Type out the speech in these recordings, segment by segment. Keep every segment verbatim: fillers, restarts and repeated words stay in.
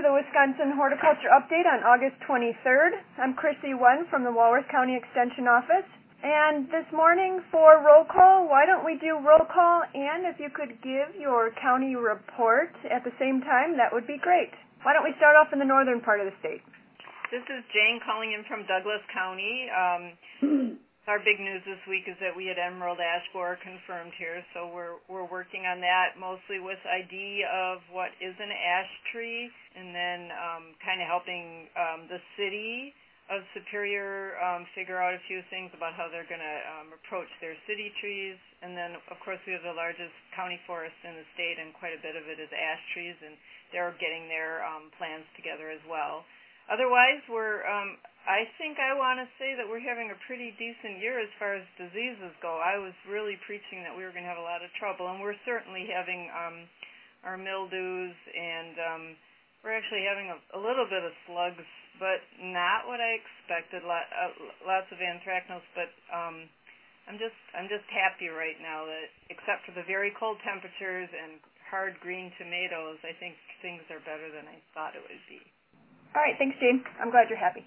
the Wisconsin Horticulture Update on August twenty-third. I'm Chrissy One from the Walworth County Extension Office. And this morning for roll call, why don't we do roll call, and if you could give your county report at the same time, that would be great. Why don't we start off in the northern part of the state? This is Jane calling in from Douglas County. Um, our big news this week is that we had emerald ash borer confirmed here, so we're we're working on that mostly with I D of what is an ash tree, and then um, kind of helping um, the city of Superior um, figure out a few things about how they're going to um, approach their city trees. And then, of course, we have the largest county forest in the state, and quite a bit of it is ash trees, and they're getting their um, plans together as well. Otherwise, we're, um, I think I want to say that we're having a pretty decent year as far as diseases go. I was really preaching that we were going to have a lot of trouble, and we're certainly having um, our mildews, and um, we're actually having a, a little bit of slugs, but not what I expected. Lot, uh, lots of anthracnose, but um, I'm just I'm just happy right now that, except for the very cold temperatures and hard green tomatoes, I think things are better than I thought it would be. All right, thanks, Jane. I'm glad you're happy.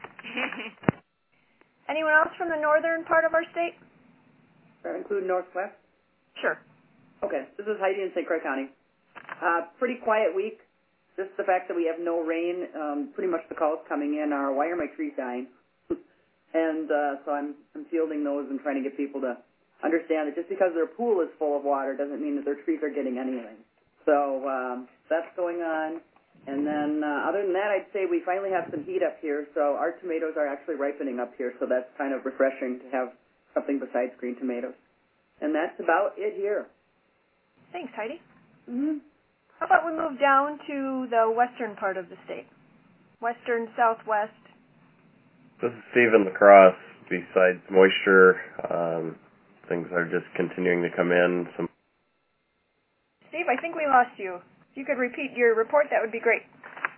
Anyone else from the northern part of our state? Does that include Northwest? Sure. Okay, this is Heidi in Saint Croix County. Uh, pretty quiet week. Just the fact that we have no rain, um, pretty much the calls coming in are, why are my trees dying? and uh, so I'm, I'm fielding those and trying to get people to understand that just because their pool is full of water doesn't mean that their trees are getting anything. So um, that's going on. And then uh, other than that, I'd say we finally have some heat up here, so our tomatoes are actually ripening up here, so that's kind of refreshing to have something besides green tomatoes. And that's about it here. Thanks, Heidi. Mm-hmm. How about we move down to the western part of the state? Western, southwest. This is Stephen LaCrosse. Besides moisture, um, things are just continuing to come in. Some Steve, I think we lost you. If you could repeat your report, that would be great.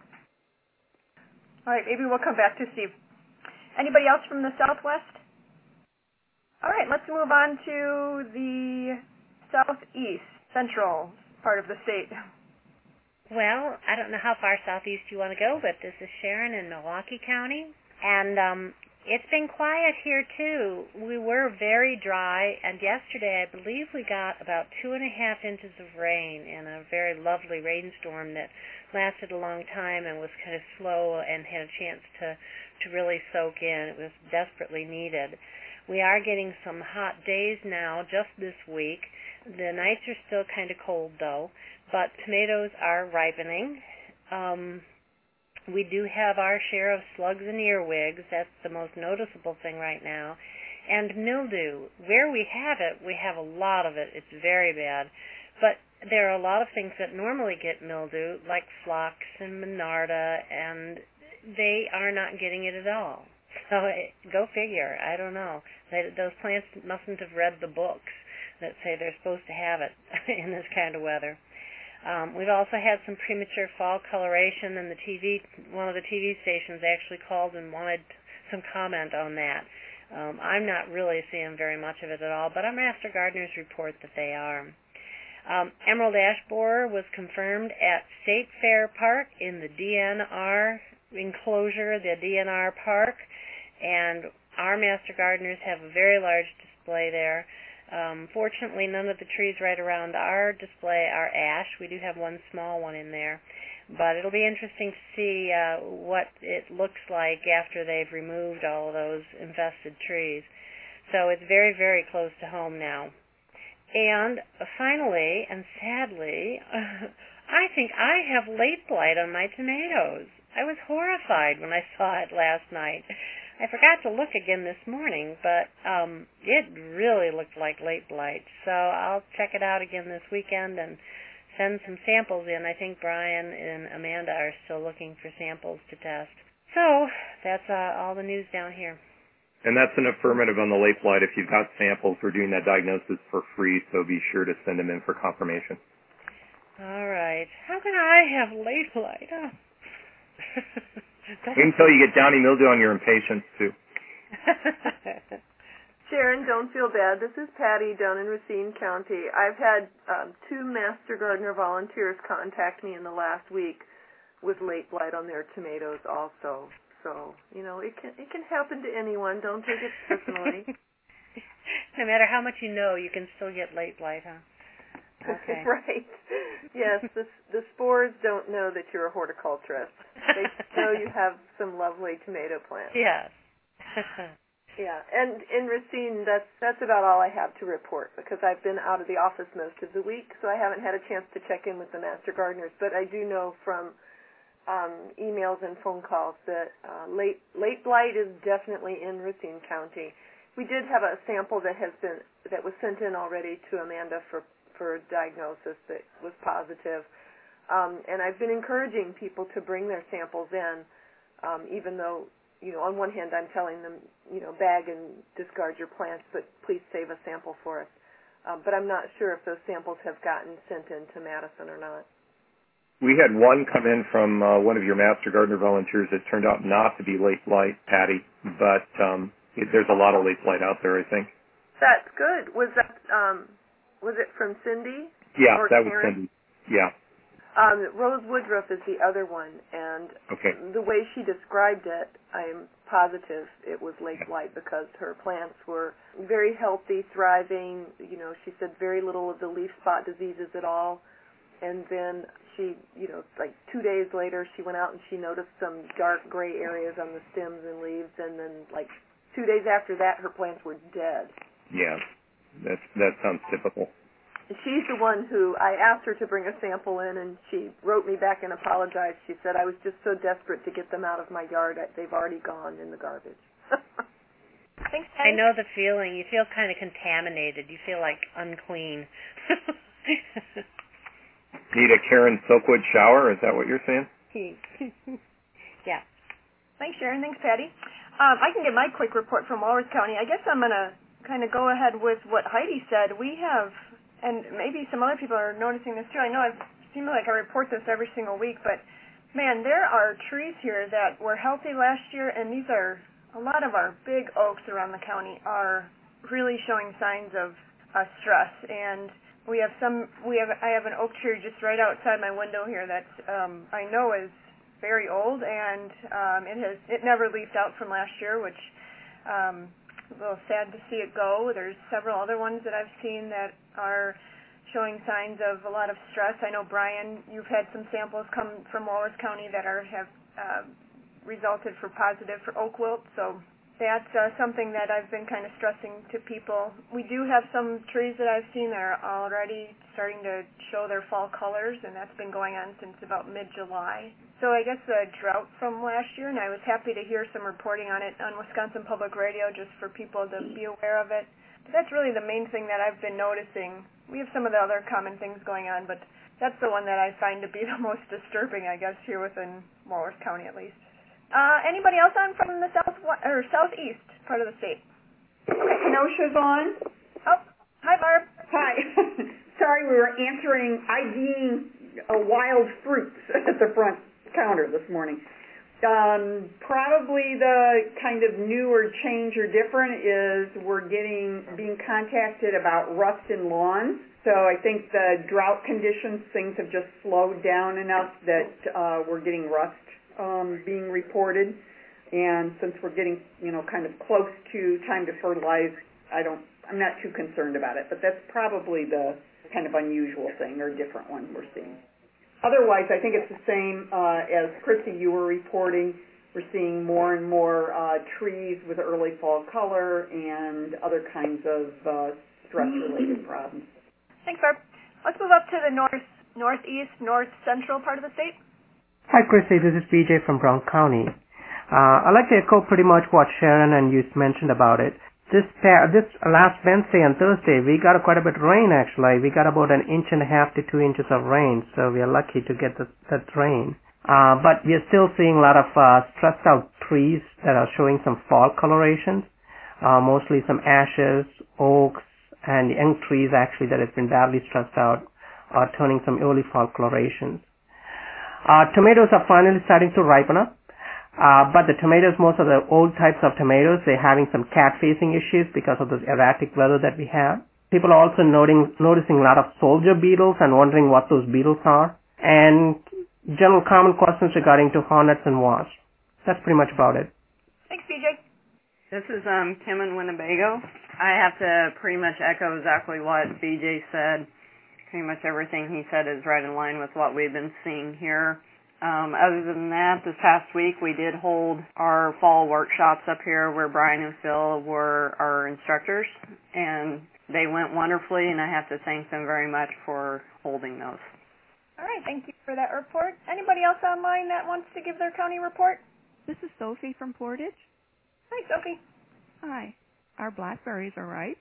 All right, maybe we'll come back to Steve. Anybody else from the southwest? All right, let's move on to the southeast, central part of the state. Well, I don't know how far southeast you want to go, but this is Sharon in Milwaukee County, and um, it's been quiet here, too. We were very dry, and yesterday I believe we got about two and a half inches of rain in a very lovely rainstorm that lasted a long time and was kind of slow and had a chance to, to really soak in. It was desperately needed. We are getting some hot days now just this week. The nights are still kind of cold, though, but tomatoes are ripening. Um, we do have our share of slugs and earwigs. That's the most noticeable thing right now. And mildew. Where we have it, we have a lot of it. It's very bad. But there are a lot of things that normally get mildew, like phlox and monarda, and they are not getting it at all. So go figure. I don't know. They, those plants mustn't have read the books that say they're supposed to have it in this kind of weather. Um, we've also had some premature fall coloration, and the T V, one of the T V stations actually called and wanted some comment on that. Um, I'm not really seeing very much of it at all, but our master gardeners report that they are. Um, emerald ash borer was confirmed at State Fair Park in the D N R enclosure, the D N R park, and our master gardeners have a very large display there. Um, fortunately, none of the trees right around our display are ash. We do have one small one in there. But it'll be interesting to see uh, what it looks like after they've removed all of those infested trees. So it's very, very close to home now. And finally, and sadly, I think I have late blight on my tomatoes. I was horrified when I saw it last night. I forgot to look again this morning, but um, it really looked like late blight. So I'll check it out again this weekend and send some samples in. I think Brian and Amanda are still looking for samples to test. So that's uh, all the news down here. And that's an affirmative on the late blight. If you've got samples, we're doing that diagnosis for free, so be sure to send them in for confirmation. All right. How can I have late blight? Oh. Wait until you get downy mildew on your impatiens, too. Sharon, don't feel bad. This is Patty down in Racine County. I've had um, two Master Gardener volunteers contact me in the last week with late blight on their tomatoes also. So, you know, it can it can happen to anyone. Don't take it personally. No matter how much you know, you can still get late blight, huh? Okay. Right. Yes, the the spores don't know that you're a horticulturist. They know you have some lovely tomato plants. Yes. Yeah, and in Racine, that's that's about all I have to report because I've been out of the office most of the week, so I haven't had a chance to check in with the master gardeners. But I do know from um, emails and phone calls that uh, late late blight is definitely in Racine County. We did have a sample that has been that was sent in already to Amanda for for diagnosis that was positive, um, and I've been encouraging people to bring their samples in, um, even though. You know, on one hand, I'm telling them, you know, bag and discard your plants, but please save a sample for us. Um, but I'm not sure if those samples have gotten sent in to Madison or not. We had one come in from uh, one of your Master Gardener volunteers that turned out not to be late blight, Patty, but um, it, there's a lot of late blight out there, I think. That's good. Was that um, was it from Cindy? Yeah, or that Karen? was Cindy. Yeah. Um, Rose Woodruff is the other one, and okay. the way she described it, I'm positive it was late blight because her plants were very healthy, thriving. You know, she said very little of the leaf spot diseases at all. And then she, you know, like two days later, she went out and she noticed some dark gray areas on the stems and leaves, and then like two days after that, her plants were dead. Yeah, that's, that sounds typical. She's the one who, I asked her to bring a sample in, and she wrote me back and apologized. She said, I was just so desperate to get them out of my yard. They've already gone in the garbage. Thanks, I know the feeling. You feel kind of contaminated. You feel like unclean. Need a Karen Silkwood shower? Is that what you're saying? Yeah. Thanks, Sharon. Thanks, Patty. Um, I can get my quick report from Walworth County. I guess I'm going to kind of go ahead with what Heidi said. We have... And maybe some other people are noticing this too. I know I seem like I report this every single week, but man, there are trees here that were healthy last year, and these are a lot of our big oaks around the county are really showing signs of uh, stress. And we have some. We have. I have an oak tree just right outside my window here that um, I know is very old, and um, it has. It never leafed out from last year, which. Um, A little sad to see it go. There's several other ones that I've seen that are showing signs of a lot of stress. I know, Brian, you've had some samples come from Walworth County that are have uh, resulted for positive for oak wilt, so that's uh, something that I've been kind of stressing to people. We do have some trees that I've seen that are already starting to show their fall colors, and that's been going on since about mid-July. So I guess the drought from last year, and I was happy to hear some reporting on it on Wisconsin Public Radio just for people to be aware of it. But that's really the main thing that I've been noticing. We have some of the other common things going on, but that's the one that I find to be the most disturbing, I guess, here within Walworth County at least. Uh, anybody else on from the south or southeast part of the state? Okay, Kenosha's on. Oh, hi, Barb. Hi. Sorry, we were answering, IDing uh, wild fruits at the front counter this morning. Um, probably the kind of new or change or different is we're getting being contacted about rust in lawns. So I think the drought conditions, things have just slowed down enough that uh, we're getting rust um, being reported. And since we're getting, you know, kind of close to time to fertilize, I don't, I'm not too concerned about it. But that's probably the kind of unusual thing or different one we're seeing. Otherwise, I think it's the same uh, as Chrissy, you were reporting. We're seeing more and more uh, trees with early fall color and other kinds of uh, stress-related problems. Thanks, Barb. Let's move up to the north, northeast, north central part of the state. Hi, Chrissy. This is B J from Brown County. Uh, I'd like to echo pretty much what Sharon and you mentioned about it. This pa- this last Wednesday and Thursday, we got quite a bit of rain, actually. We got about an inch and a half to two inches of rain, so we are lucky to get this, that rain. Uh, but we are still seeing a lot of uh, stressed out trees that are showing some fall colorations, uh, mostly some ashes, oaks, and young trees, actually, that have been badly stressed out are turning some early fall colorations. Uh, tomatoes are finally starting to ripen up. Uh, but the tomatoes, most of the old types of tomatoes, they're having some cat-facing issues because of this erratic weather that we have. People are also noting, noticing a lot of soldier beetles and wondering what those beetles are. And general common questions regarding to hornets and wasps. That's pretty much about it. Thanks, B J. This is um, Kim in Winnebago. I have to pretty much echo exactly what B J said. Pretty much everything he said is right in line with what we've been seeing here. Um, other than that, this past week we did hold our fall workshops up here where Brian and Phil were our instructors, and they went wonderfully, and I have to thank them very much for holding those. All right, thank you for that report. Anybody else online that wants to give their county report? This is Sophie from Portage. Hi, Sophie. Hi. Our blackberries are ripe.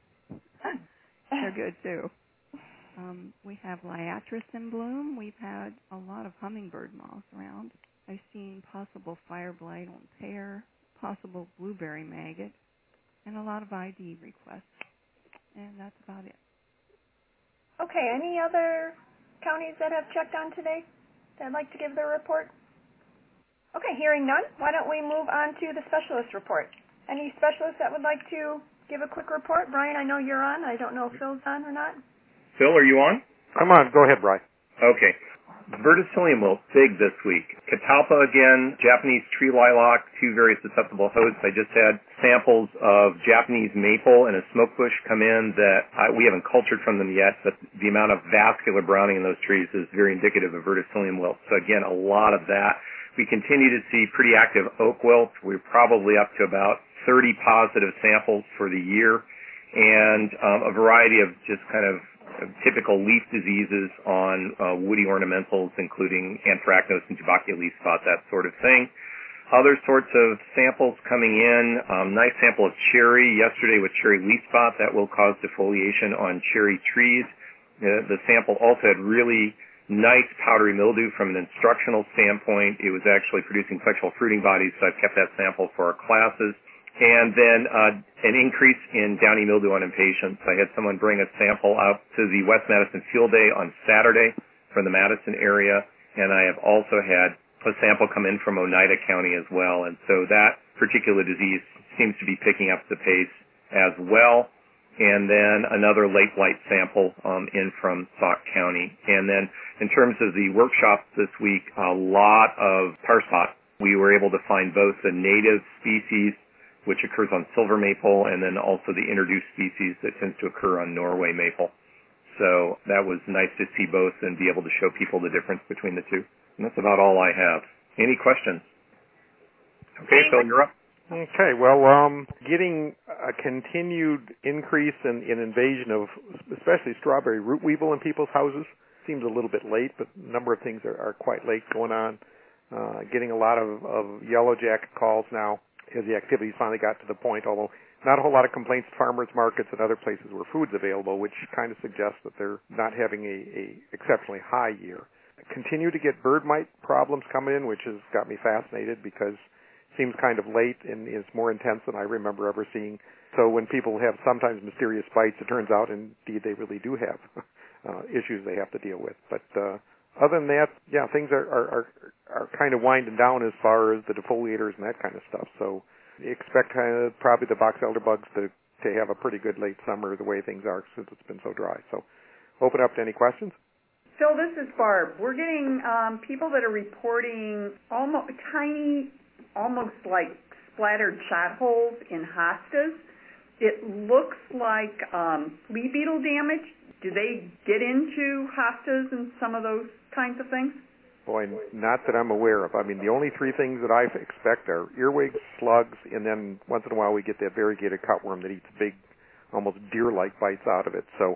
They're good, too. Um, we have liatris in bloom. We've had a lot of hummingbird moths around. I've seen possible fire blight on pear, possible blueberry maggot, and a lot of I D requests. And that's about it. Okay, any other counties that have checked on today that'd like to give their report? Okay, hearing none, why don't we move on to the specialist report. Any specialists that would like to give a quick report? Brian, I know you're on. I don't know if Phil's on or not. Phil, are you on? I'm on. Go ahead, Brian. Okay. Verticillium wilt, big this week. Catalpa again, Japanese tree lilac, two very susceptible hosts. I just had samples of Japanese maple and a smoke bush come in that I, we haven't cultured from them yet, but the amount of vascular browning in those trees is very indicative of verticillium wilt. So again, a lot of that. We continue to see pretty active oak wilt. We're probably up to about thirty positive samples for the year, and um, a variety of just kind of typical leaf diseases on uh, woody ornamentals, including anthracnose and tubercular leaf spot, that sort of thing. Other sorts of samples coming in, um, nice sample of cherry yesterday with cherry leaf spot that will cause defoliation on cherry trees. Uh, the sample also had really nice powdery mildew from an instructional standpoint. It was actually producing sexual fruiting bodies, so I've kept that sample for our classes. And then uh, an increase in downy mildew on impatiens. I had someone bring a sample out to the West Madison Field Day on Saturday from the Madison area, and I have also had a sample come in from Oneida County as well. And so that particular disease seems to be picking up the pace as well. And then another late blight sample um, in from Sauk County. And then in terms of the workshop this week, a lot of tar spot. We were able to find both the native species, which occurs on silver maple, and then also the introduced species that tends to occur on Norway maple. So that was nice to see both and be able to show people the difference between the two. And that's about all I have. Any questions? Okay, Phil, you're up. Okay, well, um, getting a continued increase in, in invasion of especially strawberry root weevil in people's houses seems a little bit late, but a number of things are, are quite late going on. Uh, getting a lot of, of yellow jacket calls now as the activities finally got to the point, although not a whole lot of complaints at farmers markets and other places where food's available, which kind of suggests that they're not having a, a exceptionally high year. Continue to get bird mite problems coming in, which has got me fascinated because seems kind of late and is more intense than I remember ever seeing. So when people have sometimes mysterious bites, it turns out indeed they really do have uh, issues they have to deal with. But uh, other than that, yeah, things are, are, are, are kind of winding down as far as the defoliators and that kind of stuff. So expect kind of probably the box elder bugs to, to have a pretty good late summer the way things are since it's been so dry. So open up to any questions. Phil, this is Barb. We're getting um, people that are reporting almost tiny, almost like splattered shot holes in hostas. It looks like um, flea beetle damage. Do they get into hostas and some of those kinds of things? Boy, not that I'm aware of. I mean, the only three things that I expect are earwigs, slugs, and then once in a while we get that variegated cutworm that eats big, almost deer-like bites out of it. So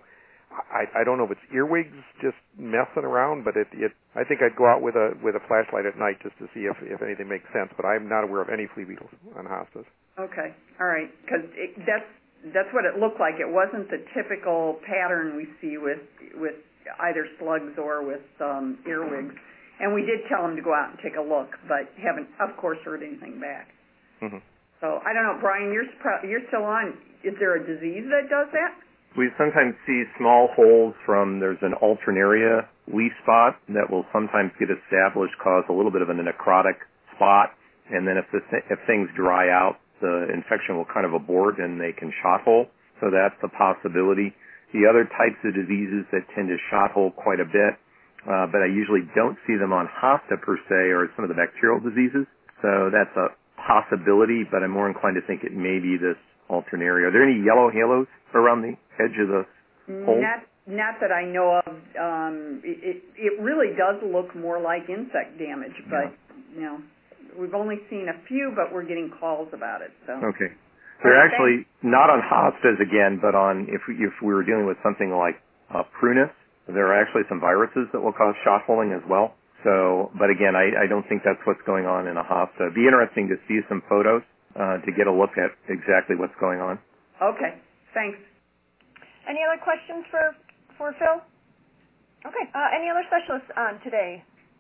I, I don't know if it's earwigs just messing around, but it, it I think I'd go out with a with a flashlight at night just to see if, if anything makes sense. But I'm not aware of any flea beetles on hostas. Okay, all right, because that's that's what it looked like. It wasn't the typical pattern we see with with either slugs or with um, earwigs. And we did tell them to go out and take a look, but haven't, of course, heard anything back. Mm-hmm. So I don't know, Brian. You're you're still on. Is there a disease that does that? We sometimes see small holes from, there's an alternaria leaf spot that will sometimes get established, cause a little bit of a necrotic spot, and then if the if things dry out, the infection will kind of abort and they can shot hole. So that's a possibility. The other types of diseases that tend to shot hole quite a bit uh, but I usually don't see them on hosta per se or some of the bacterial diseases. So that's a possibility, but I'm more inclined to think it may be this alternaria. Are there any yellow halos around the edge of the hole? Not, not that I know of. Um, it, it really does look more like insect damage, but yeah. you know, we've only seen a few, but we're getting calls about it. So okay, they're actually not on hostas again, but on if we, if we were dealing with something like uh, prunus, there are actually some viruses that will cause shot holing as well. So, but again, I, I don't think that's what's going on in a hosta. It'd be interesting to see some photos uh, to get a look at exactly what's going on. Okay, thanks. Any other questions for for Phil? Okay. Uh, any other specialists on today?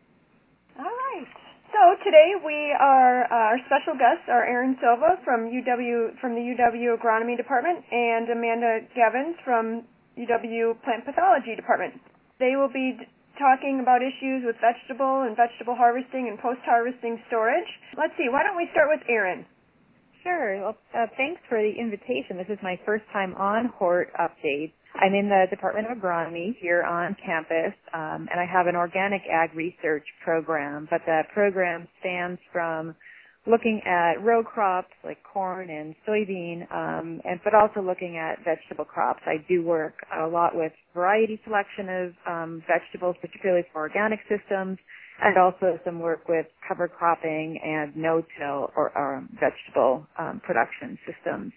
All right. So today we are uh, our special guests are Aaron Silva from U W from the U W Agronomy Department and Amanda Gavins from U W Plant Pathology Department. They will be d- talking about issues with vegetable and vegetable harvesting and post-harvesting storage. Let's see. Why don't we start with Aaron? Sure. Well, uh, thanks for the invitation. This is my first time on Hort Update. I'm in the Department of Agronomy here on campus, um, and I have an organic ag research program, but the program spans from looking at row crops like corn and soybean, um, and but also looking at vegetable crops. I do work a lot with variety selection of um, vegetables, particularly for organic systems, and also some work with cover cropping and no-till or, or vegetable um, production systems.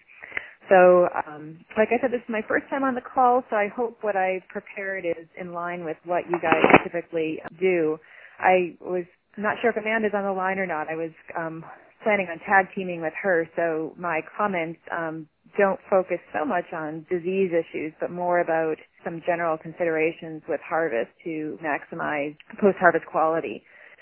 So, um, like I said, this is my first time on the call, so I hope what I prepared is in line with what you guys typically do. I was not sure if Amanda's on the line or not. I was um, planning on tag teaming with her, so my comments um, don't focus so much on disease issues, but more about some general considerations with harvest to maximize post-harvest quality.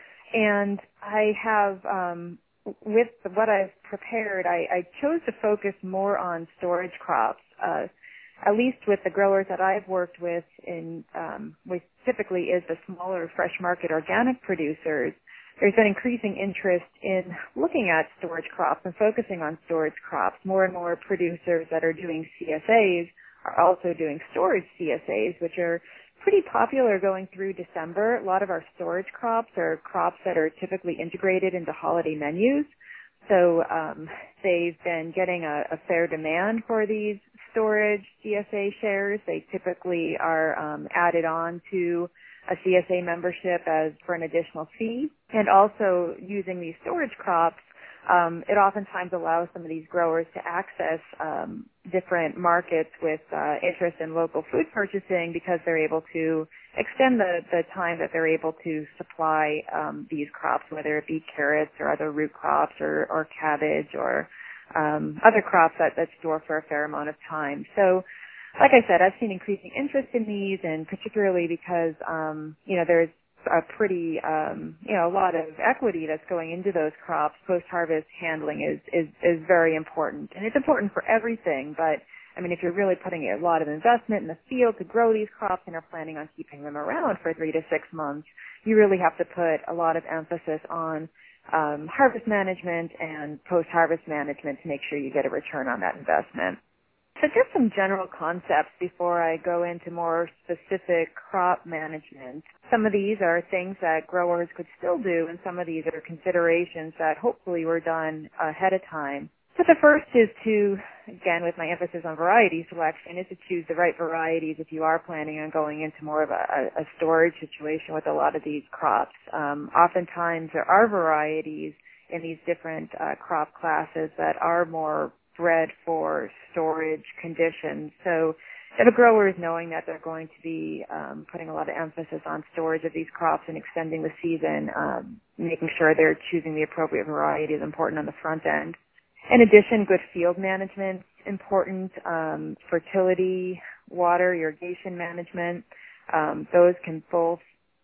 And I have, um, with what I've prepared, I, I chose to focus more on storage crops, uh, at least with the growers that I've worked with, in um, which typically is the smaller fresh market organic producers. There's been increasing interest in looking at storage crops and focusing on storage crops. More and more producers that are doing C S As are also doing storage C S As, which are pretty popular going through December. A lot of our storage crops are crops that are typically integrated into holiday menus. So um, they've been getting a, a fair demand for these storage C S A shares. They typically are um, added on to a C S A membership as for an additional fee. And also using these storage crops, um, it oftentimes allows some of these growers to access um, different markets with uh, interest in local food purchasing because they're able to extend the, the time that they're able to supply um, these crops, whether it be carrots or other root crops or, or cabbage or um, other crops that, that store for a fair amount of time. So, like I said, I've seen increasing interest in these, and particularly because, um, you know, there's a pretty, um, you know, a lot of equity that's going into those crops. Post-harvest handling is, is, is very important. And it's important for everything, but, I mean, if you're really putting a lot of investment in the field to grow these crops and are planning on keeping them around for three to six months, you really have to put a lot of emphasis on um, harvest management and post-harvest management to make sure you get a return on that investment. So just some general concepts before I go into more specific crop management. Some of these are things that growers could still do, and some of these are considerations that hopefully were done ahead of time. So the first is to, again, with my emphasis on variety selection, is to choose the right varieties if you are planning on going into more of a, a storage situation with a lot of these crops. Um, oftentimes there are varieties in these different uh, crop classes that are more bred for storage conditions. So if a grower is knowing that they're going to be um, putting a lot of emphasis on storage of these crops and extending the season, um, making sure they're choosing the appropriate variety is important on the front end. In addition, good field management is important. Um, fertility, water, irrigation management, um, those can both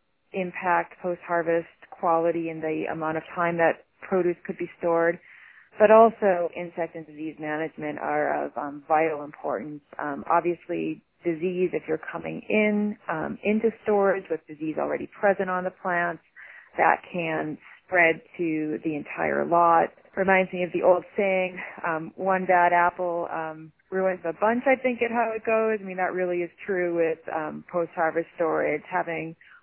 impact post-harvest quality and the amount of time that produce could be stored. But also insect and disease management are of um, vital importance. Um, obviously, disease, if you're coming in um, into storage with disease already present on the plants, that can spread to the entire lot. Reminds me of the old saying, um, one bad apple um, ruins the bunch, I think, at how it goes. I mean, that really is true with um, post-harvest storage. Having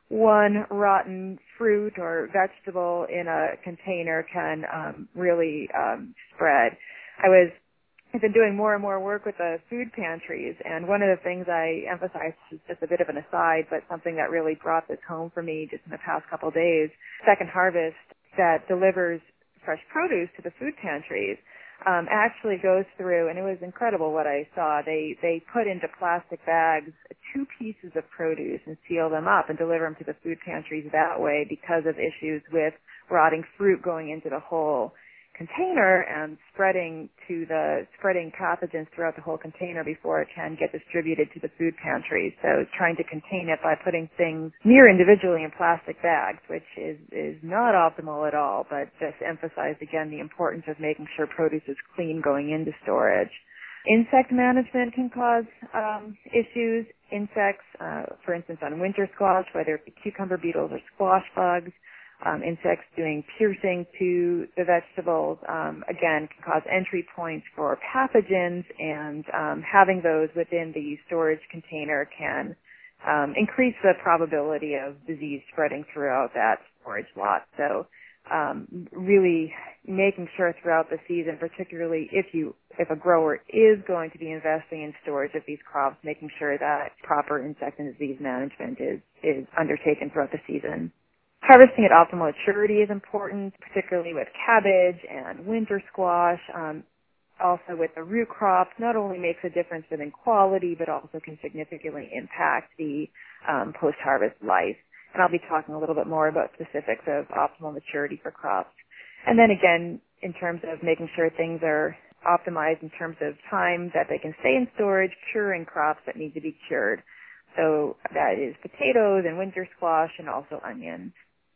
one rotten fruit or vegetable in a container can um, really um, spread. I was I've been doing more and more work with the food pantries, and one of the things I emphasize is just a bit of an aside, but something that really brought this home for me just in the past couple of days. Second Harvest, that delivers fresh produce to the food pantries, um, actually goes through, and it was incredible what I saw. They they put into plastic bags two pieces of produce and seal them up and deliver them to the food pantries that way because of issues with rotting fruit going into the whole container and spreading to the spreading pathogens throughout the whole container before it can get distributed to the food pantries. So trying to contain it by putting things near individually in plastic bags, which is is not optimal at all, but just emphasized again the importance of making sure produce is clean going into storage. Insect management can cause um, issues. Insects, uh, for instance, on winter squash, whether it be cucumber beetles or squash bugs, Um, insects doing piercing to the vegetables, um, again, can cause entry points for pathogens, and um, having those within the storage container can um, increase the probability of disease spreading throughout that storage lot. So um, really making sure throughout the season, particularly if you if a grower is going to be investing in storage of these crops, making sure that proper insect and disease management is, is undertaken throughout the season. Harvesting at optimal maturity is important, particularly with cabbage and winter squash. Um, also with the root crops, not only makes a difference within quality, but also can significantly impact the um, post-harvest life. And I'll be talking a little bit more about specifics of optimal maturity for crops. And then again, in terms of making sure things are optimized in terms of time that they can stay in storage, curing crops that need to be cured. So that is potatoes and winter squash and also onions.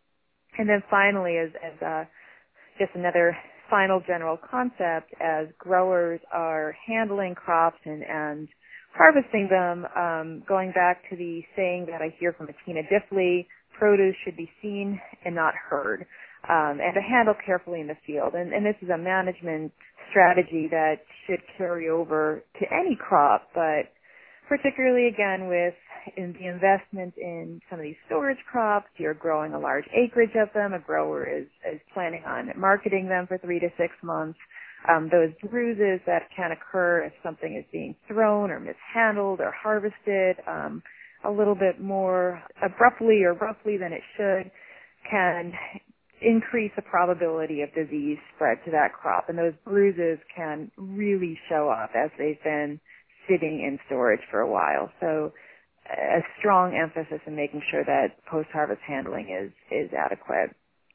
And then finally, as, as uh, just another final general concept, as growers are handling crops and, and harvesting them, um, going back to the saying that I hear from Atina Diffley, produce should be seen and not heard, um, and to handle carefully in the field. And, and this is a management strategy that should carry over to any crop, but particularly again with in the investment in some of these storage crops, you're growing a large acreage of them, a grower is, is planning on marketing them for three to six months. Um, those bruises that can occur if something is being thrown or mishandled or harvested um, a little bit more abruptly or roughly than it should can increase the probability of disease spread to that crop. And those bruises can really show up as they've been sitting in storage for a while. So a strong emphasis in making sure that post-harvest handling is, is adequate.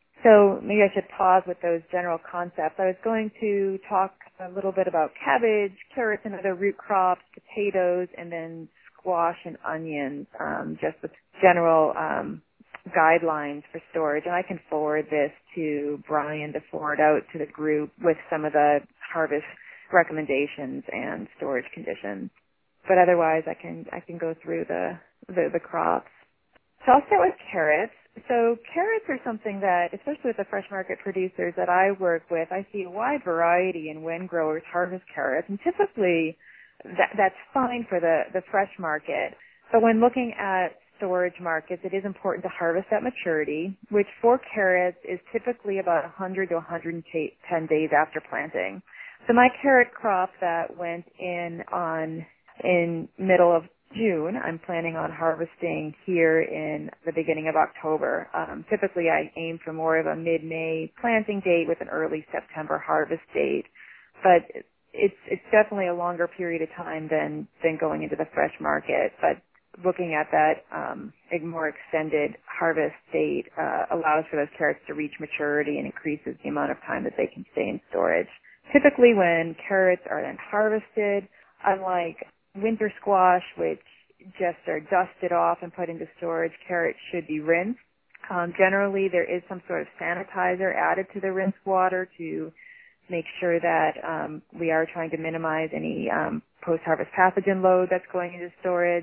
So maybe I should pause with those general concepts. I was going to talk a little bit about cabbage, carrots and other root crops, potatoes, and then squash and onions, um, just with general um, guidelines for storage. And I can forward this to Brian to forward out to the group with some of the harvest recommendations and storage conditions. But otherwise, I can I can go through the, the the crops. So I'll start with carrots. So carrots are something that, especially with the fresh market producers that I work with, I see a wide variety in when growers harvest carrots, and typically that that's fine for the the fresh market. But when looking at storage markets, it is important to harvest at maturity, which for carrots is typically about one hundred to one hundred ten days after planting. So my carrot crop that went in on in middle of June, I'm planning on harvesting here in the beginning of October. Um, typically, I aim for more of a mid-May planting date with an early September harvest date, but it's it's definitely a longer period of time than than going into the fresh market. But looking at that um, a more extended harvest date uh, allows for those carrots to reach maturity and increases the amount of time that they can stay in storage. Typically, when carrots are then harvested, unlike winter squash, which just are dusted off and put into storage, carrots should be rinsed. Um, generally, there is some sort of sanitizer added to the rinsed water to make sure that um, we are trying to minimize any um, post-harvest pathogen load that's going into storage.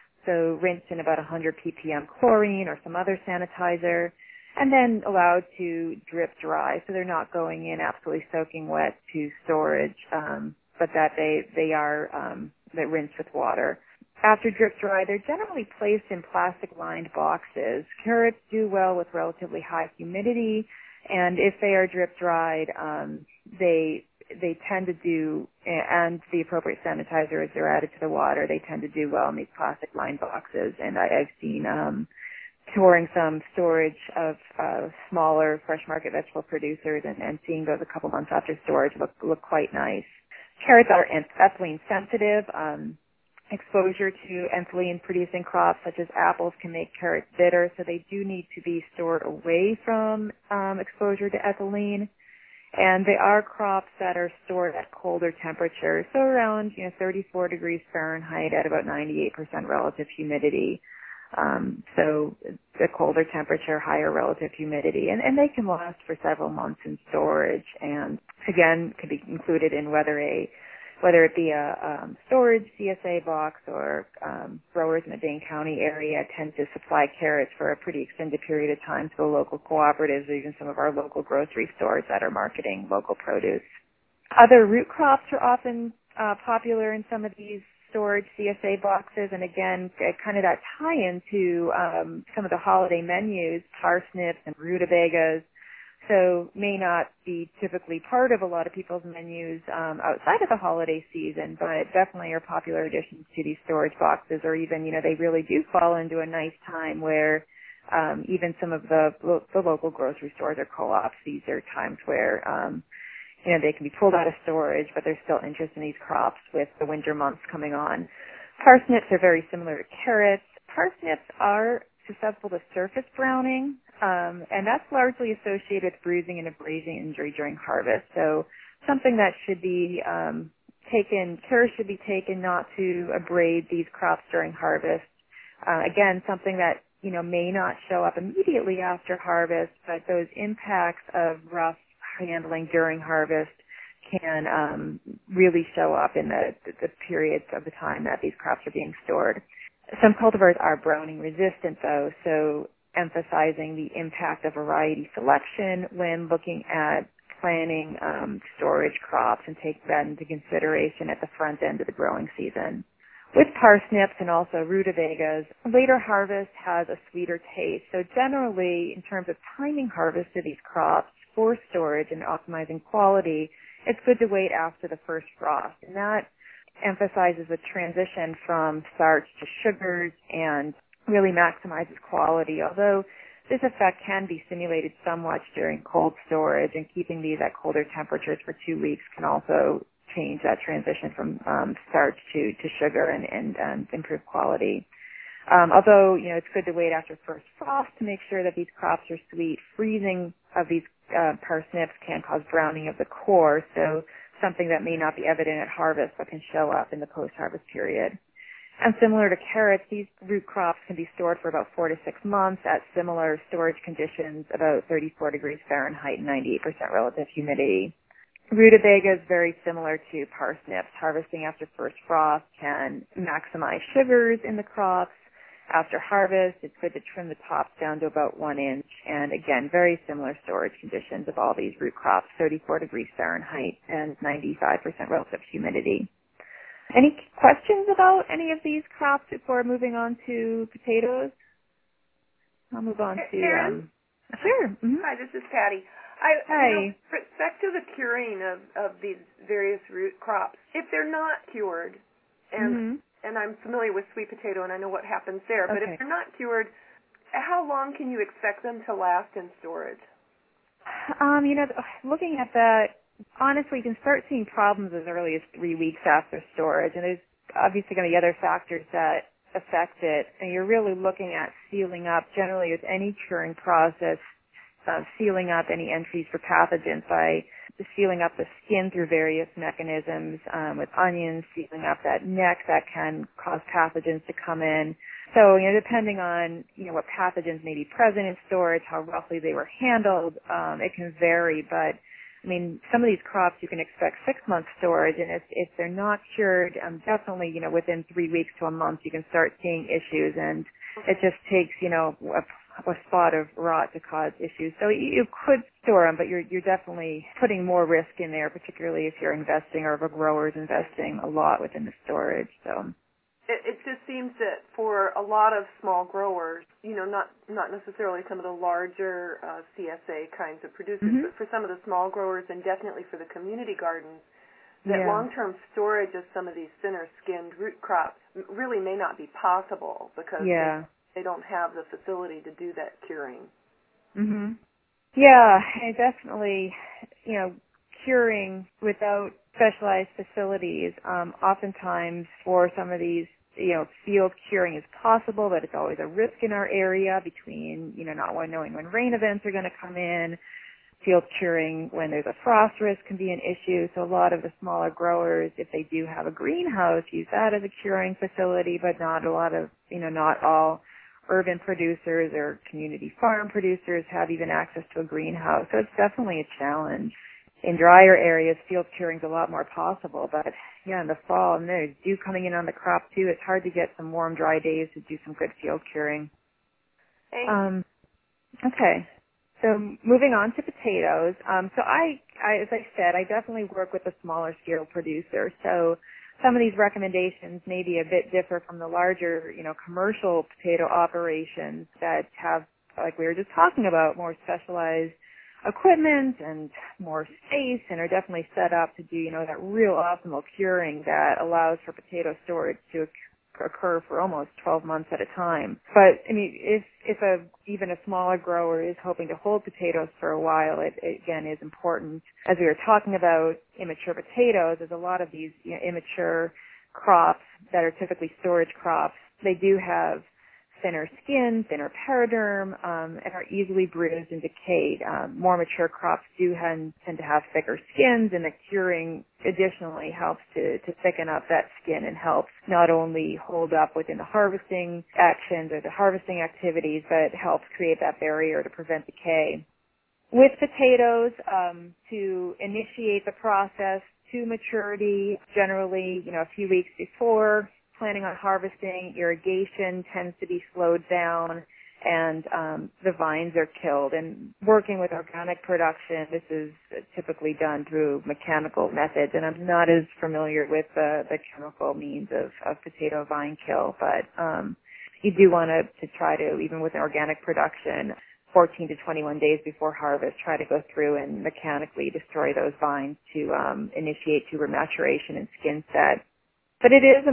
So rinsed in about one hundred p p m chlorine or some other sanitizer, and then allowed to drip dry, so they're not going in absolutely soaking wet to storage, um, but that they they are um, they're rinsed with water. after drip dry, they're generally placed in plastic-lined boxes. Carrots do well with relatively high humidity, and if they are drip dried, um, they they tend to do, and the appropriate sanitizers are added to the water, they tend to do well in these plastic-lined boxes. And I, I've seen um, touring some storage of uh, smaller fresh market vegetable producers and, and seeing those a couple months after storage look look quite nice. Carrots are ethylene sensitive. Um, exposure to ethylene producing crops such as apples can make carrots bitter, so they do need to be stored away from um, exposure to ethylene. And they are crops that are stored at colder temperatures, so around you know thirty-four degrees Fahrenheit at about ninety-eight percent relative humidity. Um, so the colder temperature, higher relative humidity, and, and they can last for several months in storage. And again, could be included in whether a whether it be a um, storage C S A box or um, growers in the Dane County area tend to supply carrots for a pretty extended period of time to the local cooperatives or even some of our local grocery stores that are marketing local produce. Other root crops are often uh, popular in some of these storage C S A boxes, and again, kind of that tie into um, some of the holiday menus, parsnips and rutabagas. So may not be typically part of a lot of people's menus um, outside of the holiday season, but definitely are popular additions to these storage boxes, or even, you know, they really do fall into a nice time where um, even some of the, the local grocery stores or co-ops, these are times where, um, you know, they can be pulled out of storage, but there's still interest in these crops with the winter months coming on. Parsnips are very similar to carrots. Parsnips are susceptible to surface browning, um, and that's largely associated with bruising and abrasion injury during harvest. So something that should be um, taken, care should be taken not to abrade these crops during harvest. Uh, again, something that, you know, may not show up immediately after harvest, but those impacts of rough handling during harvest can um, really show up in the, the periods of the time that these crops are being stored. Some cultivars are browning resistant, though, so emphasizing the impact of variety selection when looking at planning um, storage crops, and take that into consideration at the front end of the growing season. With parsnips and also rutabagas, later harvest has a sweeter taste. So generally, in terms of timing harvest of these crops for storage and optimizing quality, it's good to wait after the first frost. And that emphasizes the transition from starch to sugars and really maximizes quality, although this effect can be stimulated somewhat during cold storage, and keeping these at colder temperatures for two weeks can also change that transition from um, starch to, to sugar and, and um, improve quality. Um, although, you know, it's good to wait after first frost to make sure that these crops are sweet. Freezing of these uh, parsnips can cause browning of the core, so something that may not be evident at harvest but can show up in the post-harvest period. And similar to carrots, these root crops can be stored for about four to six months at similar storage conditions, about thirty-four degrees Fahrenheit and ninety-eight percent relative humidity. Rutabaga is very similar to parsnips. Harvesting after first frost can maximize sugars in the crops. After harvest, it's good to trim the tops down to about one inch. And again, very similar storage conditions of all these root crops, thirty-four degrees Fahrenheit and ninety-five percent relative humidity. Any questions about any of these crops before moving on to potatoes? I'll move on to... Erin? Um, sure. Mm-hmm. Hi, this is Patty. I, Hi. You know, with respect to the curing of, of these various root crops, if they're not cured, and Mm-hmm. and I'm familiar with sweet potato and I know what happens there, but Okay. if they're not cured, how long can you expect them to last in storage? Um, you know, looking at that, honestly, you can start seeing problems as early as three weeks after storage, and there's obviously going to be other factors that affect it, and you're really looking at sealing up, generally with any curing process, uh, sealing up any entries for pathogens by sealing up the skin through various mechanisms, um, with onions, sealing up that neck that can cause pathogens to come in. So, you know, depending on, you know, what pathogens may be present in storage, how roughly they were handled, um, it can vary. But, I mean, some of these crops you can expect six months storage, and if, if they're not cured, um, definitely, you know, within three weeks to a month, you can start seeing issues, and it just takes, you know, a, a spot of rot to cause issues. So you, you could store them, but you're you're definitely putting more risk in there, particularly if you're investing or if a grower's investing a lot within the storage. So. it, it just seems that for a lot of small growers, you know, not not necessarily some of the larger uh, C S A kinds of producers, mm-hmm. but for some of the small growers and definitely for the community gardens, that yeah. long-term storage of some of these thinner-skinned root crops really may not be possible because yeah. they, they don't have the facility to do that curing. Mhm. Yeah, and definitely, you know, curing without specialized facilities, um, oftentimes for some of these, you know, field curing is possible, but it's always a risk in our area between, you know, not knowing when rain events are going to come in. Field curing when there's a frost risk can be an issue. So a lot of the smaller growers, if they do have a greenhouse, use that as a curing facility, but not a lot of, you know, not all urban producers or community farm producers have even access to a greenhouse. So it's definitely a challenge. In drier areas, field curing is a lot more possible, but yeah, in the fall, and there's dew coming in on the crop too, it's hard to get some warm, dry days to do some good field curing. Hey. Um, okay. So moving on to potatoes. Um, so I, I, as I said, I definitely work with a smaller scale producer. So some of these recommendations may be a bit different from the larger, you know, commercial potato operations that have, like we were just talking about, more specialized equipment and more space and are definitely set up to do, you know, that real optimal curing that allows for potato storage to occur for almost twelve months at a time. But I mean, if if a even a smaller grower is hoping to hold potatoes for a while, it, it again is important. As we were talking about immature potatoes, there's a lot of these, you know, immature crops that are typically storage crops. They do have thinner skin, thinner periderm, um, and are easily bruised and decayed. Um, more mature crops do tend, tend to have thicker skins, and the curing additionally helps to, to thicken up that skin and helps not only hold up within the harvesting actions or the harvesting activities, but helps create that barrier to prevent decay. With potatoes, um, to initiate the process to maturity, generally, you know, a few weeks before planning on harvesting, irrigation tends to be slowed down, and um, the vines are killed. And working with organic production, this is typically done through mechanical methods, and I'm not as familiar with the, the chemical means of, of potato vine kill, but um, you do want to, to try to, even with organic production, fourteen to twenty-one days before harvest, try to go through and mechanically destroy those vines to um, initiate tuber maturation and skin set. But it is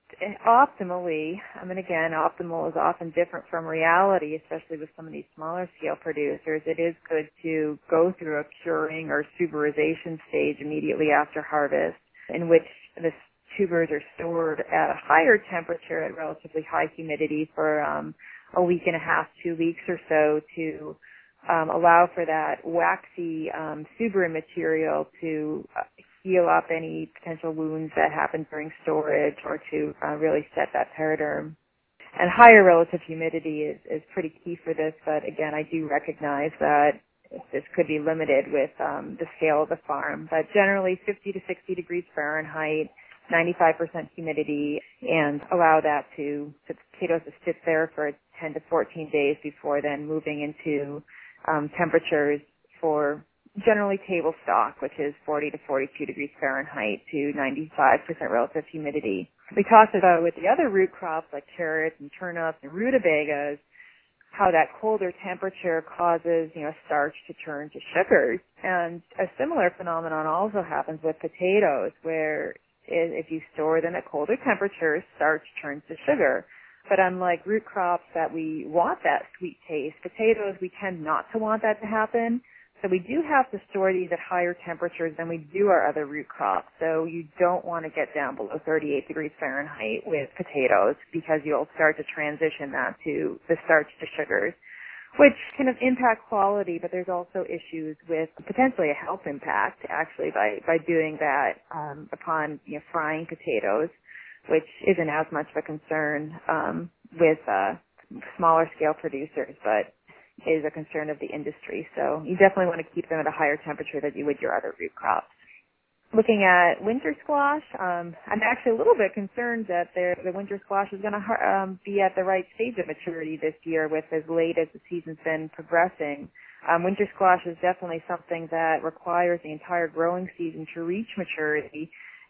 optimally, I mean, again, optimal is often different from reality, especially with some of these smaller scale producers. It is good to go through a curing or tuberization stage immediately after harvest, in which the tubers are stored at a higher temperature at relatively high humidity for um, a week and a half, two weeks or so to um, allow for that waxy um, suberin material to uh, heal up any potential wounds that happen during storage, or to uh, really set that periderm. And higher relative humidity is, is pretty key for this, but again, I do recognize that this could be limited with um, the scale of the farm. But generally fifty to sixty degrees Fahrenheit, ninety-five percent humidity, and allow that to, to potatoes to sit there for ten to fourteen days before then moving into um, temperatures for generally table stock, which is forty to forty-two degrees Fahrenheit to ninety-five percent relative humidity. We talked about with the other root crops like carrots and turnips and rutabagas, how that colder temperature causes, you know, starch to turn to sugars. And a similar phenomenon also happens with potatoes, where if you store them at colder temperatures, starch turns to sugar. But unlike root crops that we want that sweet taste, potatoes, we tend not to want that to happen. So we do have to store these at higher temperatures than we do our other root crops. So you don't want to get down below thirty-eight degrees Fahrenheit with potatoes, because you'll start to transition that to the starch to sugars, which can impact quality, but there's also issues with potentially a health impact actually by, by doing that um, upon, you know, frying potatoes, which isn't as much of a concern um, with uh, smaller scale producers, but is a concern of the industry. So you definitely want to keep them at a higher temperature than you would your other root crops. Looking at winter squash, um, I'm actually a little bit concerned that the winter squash is going to um, be at the right stage of maturity this year, with as late as the season's been progressing. Um, winter squash is definitely something that requires the entire growing season to reach maturity,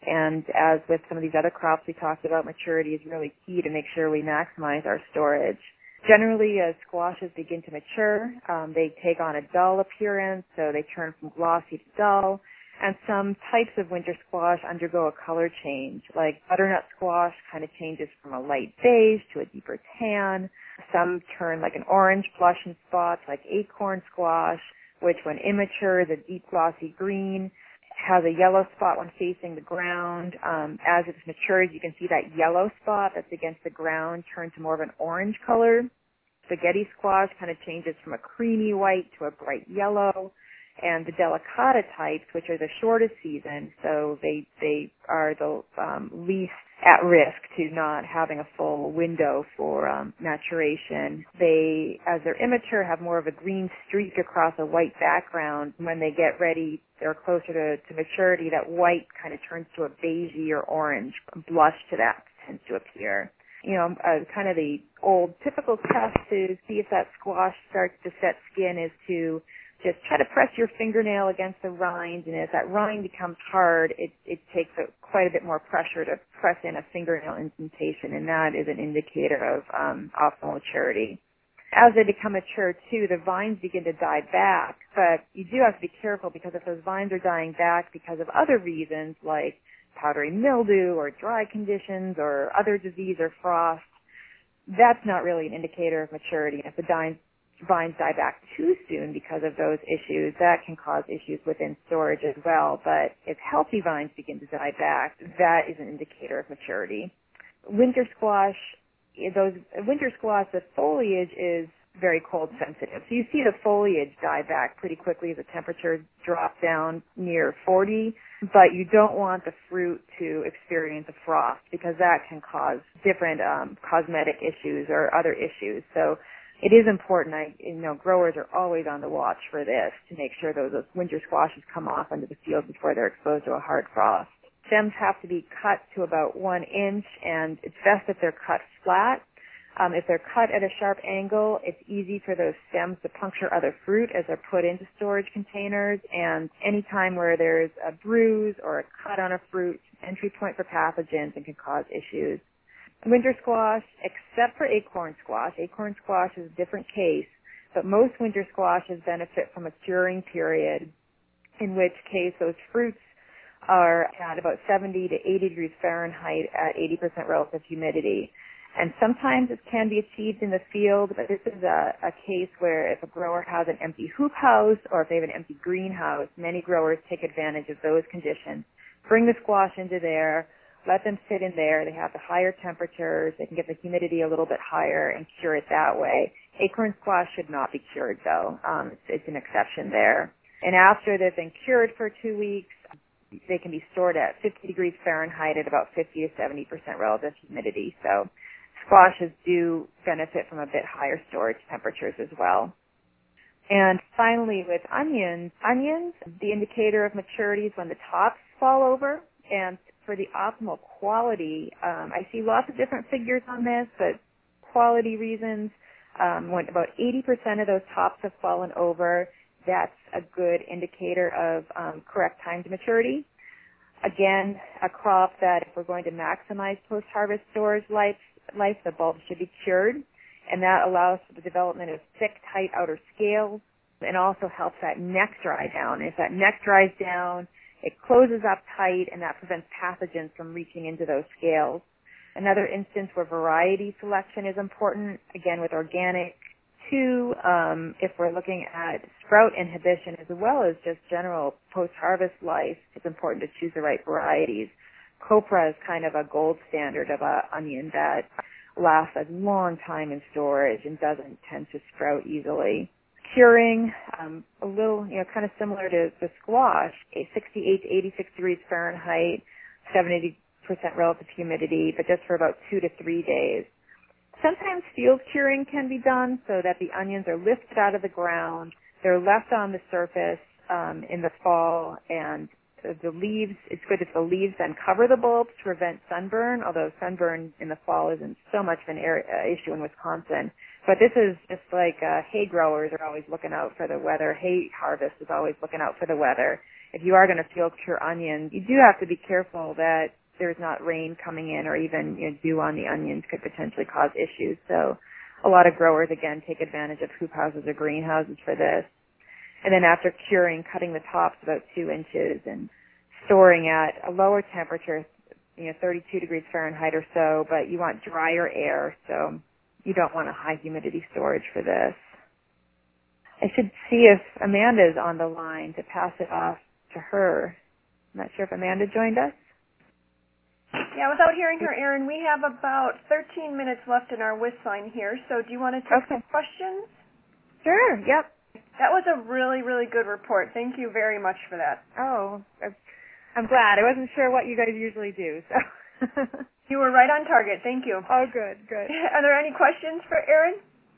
And as with some of these other crops we talked about, maturity is really key to make sure we maximize our storage. Generally, as squashes begin to mature, um, they take on a dull appearance, so they turn from glossy to dull. And some types of winter squash undergo a color change, like butternut squash kind of changes from a light beige to a deeper tan. Some turn like an orange, blush in spots, like acorn squash, which when immature is a deep glossy green, has a yellow spot when facing the ground. Um, as it matures, you can see that yellow spot that's against the ground turn to more of an orange color. Spaghetti squash kind of changes from a creamy white to a bright yellow. And the delicata types, which are the shortest season, so they they are the um, least at risk to not having a full window for um, maturation. They, as they're immature, have more of a green streak across a white background. When they get ready, they're closer to, to maturity. That white kind of turns to a beigey or orange blush to that tends to appear. You know, uh, kind of the old typical test to see if that squash starts to set skin is to just try to press your fingernail against the rind, and as that rind becomes hard, it, it takes a, quite a bit more pressure to press in a fingernail indentation, and that is an indicator of um, optimal maturity. As they become mature, too, the vines begin to die back, but you do have to be careful because if those vines are dying back because of other reasons like powdery mildew or dry conditions or other disease or frost, that's not really an indicator of maturity. If the vines vines die back too soon because of those issues, that can cause issues within storage as well. But if healthy vines begin to die back, that is an indicator of maturity. Winter squash, those winter squash, the foliage is very cold sensitive. So you see the foliage die back pretty quickly as the temperatures drop down near forty, but you don't want the fruit to experience a frost because that can cause different um, cosmetic issues or other issues. So it is important. I, you know, growers are always on the watch for this to make sure those, those winter squashes come off onto the field before they're exposed to a hard frost. Stems have to be cut to about one inch, and it's best if they're cut flat. Um, if they're cut at a sharp angle, it's easy for those stems to puncture other fruit as they're put into storage containers, and any time where there's a bruise or a cut on a fruit, entry point for pathogens and can cause issues. Winter squash, except for acorn squash. Acorn squash is a different case, but most winter squashes benefit from a curing period, in which case those fruits are at about seventy to eighty degrees Fahrenheit at eighty percent relative humidity. And sometimes this can be achieved in the field, but this is a, a case where if a grower has an empty hoop house or if they have an empty greenhouse, many growers take advantage of those conditions. Bring the squash into there, let them sit in there. They have the higher temperatures. They can get the humidity a little bit higher and cure it that way. Acorn squash should not be cured, though. Um, it's, it's an exception there. And after they've been cured for two weeks, they can be stored at fifty degrees Fahrenheit at about fifty to seventy percent relative humidity. So squashes do benefit from a bit higher storage temperatures as well. And finally, with onions, onions, the indicator of maturity is when the tops fall over. And for the optimal quality, um, I see lots of different figures on this, but quality reasons, um, when about eighty percent of those tops have fallen over, that's a good indicator of um, correct time to maturity. Again, a crop that if we're going to maximize post-harvest storage life, life, the bulbs should be cured, and that allows for the development of thick, tight outer scales, and also helps that neck dry down. If that neck dries down, it closes up tight, and that prevents pathogens from reaching into those scales. Another instance where variety selection is important, again with organic, too, um, if we're looking at sprout inhibition as well as just general post-harvest life, it's important to choose the right varieties. Copra is kind of a gold standard of an onion that lasts a long time in storage and doesn't tend to sprout easily. Curing, um, a little, you know, kind of similar to the squash, a sixty-eight to eighty-six degrees Fahrenheit, seventy percent relative humidity, but just for about two to three days. Sometimes field curing can be done so that the onions are lifted out of the ground. They're left on the surface um, in the fall, and the leaves, it's good if the leaves then cover the bulbs to prevent sunburn, although sunburn in the fall isn't so much of an area, uh, issue in Wisconsin. But this is just like uh, hay growers are always looking out for the weather. Hay harvest is always looking out for the weather. if you are going to field cure onions, you do have to be careful that there's not rain coming in, or even, you know, dew on the onions could potentially cause issues. So a lot of growers, again, take advantage of hoop houses or greenhouses for this. And then after curing, cutting the tops about two inches and storing at a lower temperature, you know, thirty-two degrees Fahrenheit or so, but you want drier air, so you don't want a high humidity storage for this. I should see if Amanda's on the line to pass it off to her. I'm not sure if Amanda joined us. Yeah, without hearing her, Erin, we have about thirteen minutes left in our whiz line here, so do you want to take Okay. some questions? Sure, yep. That was a really, really good report. Thank you very much for that. Oh, I'm glad. I wasn't sure what you guys usually do, so. You were right on target. Thank you. Oh, good, good. Are there any questions for Erin?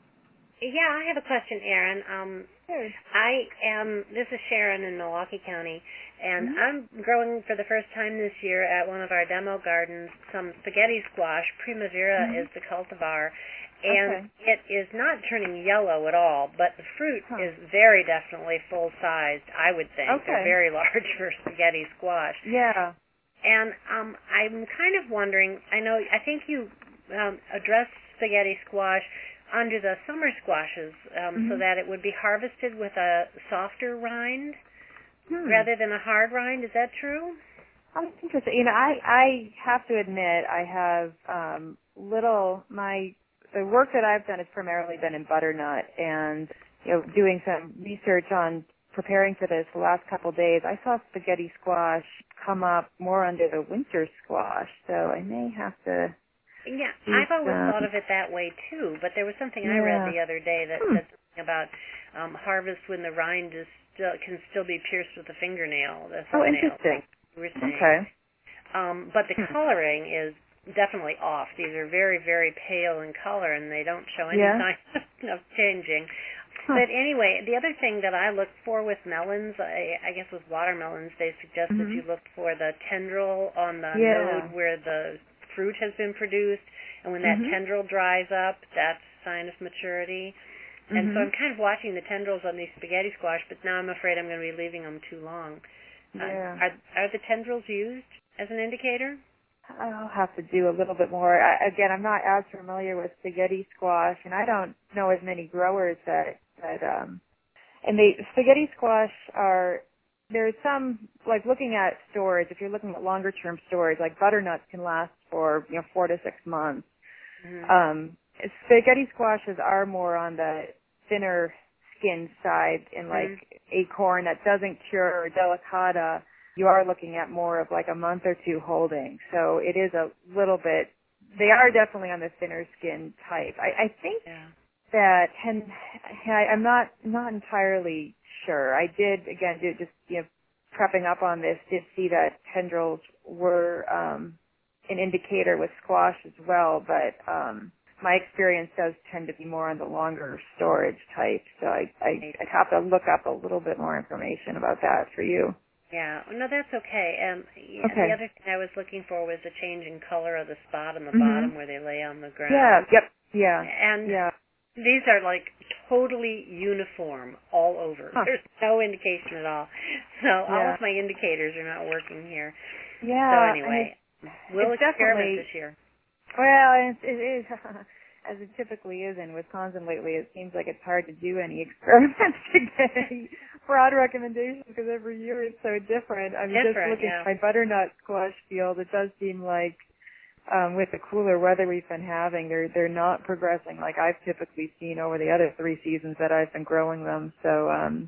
Yeah, I have a question, Erin. Um, Sure. I am, this is Sharon in Milwaukee County, and Mhm. I'm growing for the first time this year at one of our demo gardens some spaghetti squash. Primavera Mhm. is the cultivar, and Okay. it is not turning yellow at all, but the fruit Huh. is very definitely full-sized, I would think. Okay. They're very large for spaghetti squash. Yeah. And um, I'm kind of wondering, I know, I think you um, addressed spaghetti squash under the summer squashes um, Mhm. so that it would be harvested with a softer rind Hmm. rather than a hard rind. Is that true? Oh, that's interesting. You know, I, I have to admit I have um, little, my, the work that I've done has primarily been in butternut, and, you know, doing some research on preparing for this the last couple of days, I saw spaghetti squash come up more under the winter squash, so I may have to. Yeah, These, I've always um, thought of it that way too, but there was something I Yeah. read the other day that Hmm. said something about um, harvest when the rind is still, can still be pierced with a fingernail. The Oh, thumbnail, interesting. like you were saying. Okay. Um, but the Hmm. coloring is definitely off. These are very, very pale in color, and they don't show any Yeah. signs of changing. Huh. But anyway, the other thing that I looked for with melons, I, I guess with watermelons, they suggest that Mhm. you look for the tendril on the Yeah. node where the fruit has been produced, and when that Mhm. tendril dries up, that's a sign of maturity. And Mhm. so I'm kind of watching the tendrils on these spaghetti squash, but now I'm afraid I'm going to be leaving them too long. Uh, Yeah. are, are the tendrils used as an indicator? I'll have to do a little bit more. I, again, I'm not as familiar with spaghetti squash, and I don't know as many growers that that um. And the spaghetti squash are there's some like looking at storage. If you're looking at longer term storage, like butternuts can last for you know four to six months. Mm-hmm. Um, spaghetti squashes are more on the thinner skinned side, in like Mhm. acorn that doesn't cure or delicata. You are looking at more of like a month or two holding. So it is a little bit, they are definitely on the thinner skin type. I, I think Yeah. that, and I, I'm not, not entirely sure. I did, again, do just, you know, prepping up on this, did see that tendrils were, um, an indicator with squash as well, but, um, my experience does tend to be more on the longer storage type. So I, I, I'd have to look up a little bit more information about that for you. Yeah, no, that's okay. Um, yeah, Okay. The other thing I was looking for was the change in color of the spot on the Mhm. bottom where they lay on the ground. Yeah, yep, yeah, And yeah. these are like totally uniform all over. Huh. There's no indication at all. So all Yeah. of my indicators are not working here. Yeah. So and anyway, it's, we'll it's experiment definitely, this year. well, it, it is, as it typically is in Wisconsin lately, it seems like it's hard to do any experiments to get any broad recommendations because every year it's so different. I'm just Different, looking yeah. at my butternut squash field. It does seem like um, with the cooler weather we've been having, they're they're not progressing like I've typically seen over the other three seasons that I've been growing them. So, um,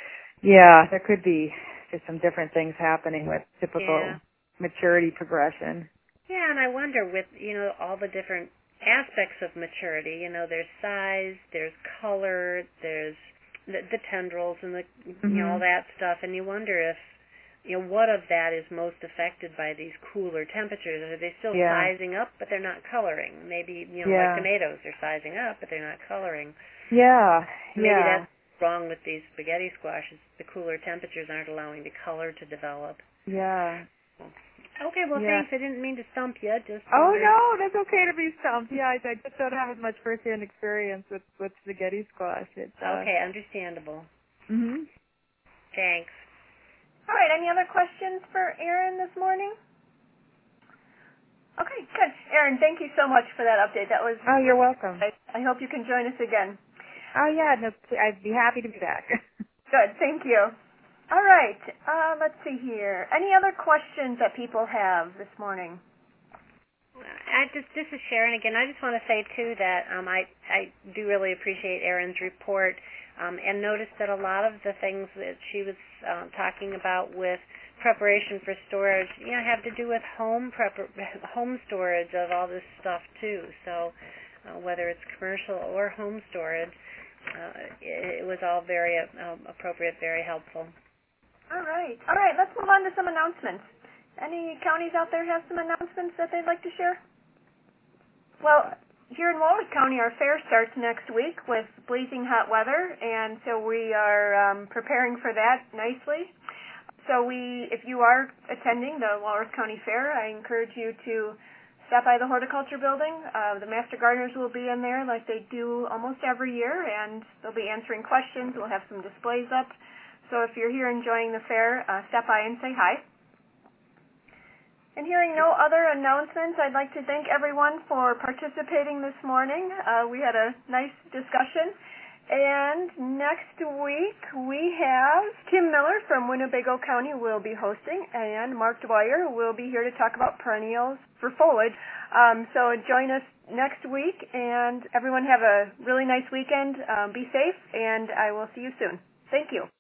yeah, there could be just some different things happening with typical Yeah. maturity progression. Yeah, and I wonder with, you know, all the different aspects of maturity, you know, there's size, there's color, there's the, the tendrils and the, you know, all Mhm. that stuff, and you wonder if, you know, what of that is most affected by these cooler temperatures? Are they still Yeah. sizing up, but they're not coloring? Maybe, you know, Yeah. like tomatoes, they're sizing up, but they're not coloring. Yeah, Maybe yeah. that's wrong with these spaghetti squashes. The cooler temperatures aren't allowing the color to develop. Yeah. Okay, well, Yeah. thanks. I didn't mean to stump you. Just Oh wondered- no, that's okay to be stumped. Yeah, I, I just don't have as much first-hand experience with with spaghetti squash. It's uh, Okay, understandable. Mhm. Thanks. All right, any other questions for Erin this morning? Okay, good. Erin, thank you so much for that update. That was Oh, you're welcome. I, I hope you can join us again. Oh, yeah, no, I'd be happy to be back. Good, thank you. All right, uh, let's see here. Any other questions that people have this morning? I just this is Sharon again. I just want to say too that um, I I do really appreciate Erin's report um, and noticed that a lot of the things that she was um, talking about with preparation for storage, you know, have to do with home prep home storage of all this stuff too. So uh, whether it's commercial or home storage, uh, it, it was all very uh, appropriate, very helpful. All right, all right. Let's move on to some announcements. Any counties out there have some announcements that they'd like to share? Well, here in Walworth County, our fair starts next week with blazing hot weather, and so we are um, preparing for that nicely. So we, if you are attending the Walworth County Fair, I encourage you to stop by the horticulture building. Uh, the master gardeners will be in there like they do almost every year, and they'll be answering questions. We'll have some displays up. So if you're here enjoying the fair, uh, stop by and say hi. And hearing no other announcements, I'd like to thank everyone for participating this morning. Uh, we had a nice discussion. And next week, we have Kim Miller from Winnebago County will be hosting, and Mark Dwyer will be here to talk about perennials for foliage. Um, so join us next week, and everyone have a really nice weekend. Um, be safe, and I will see you soon. Thank you.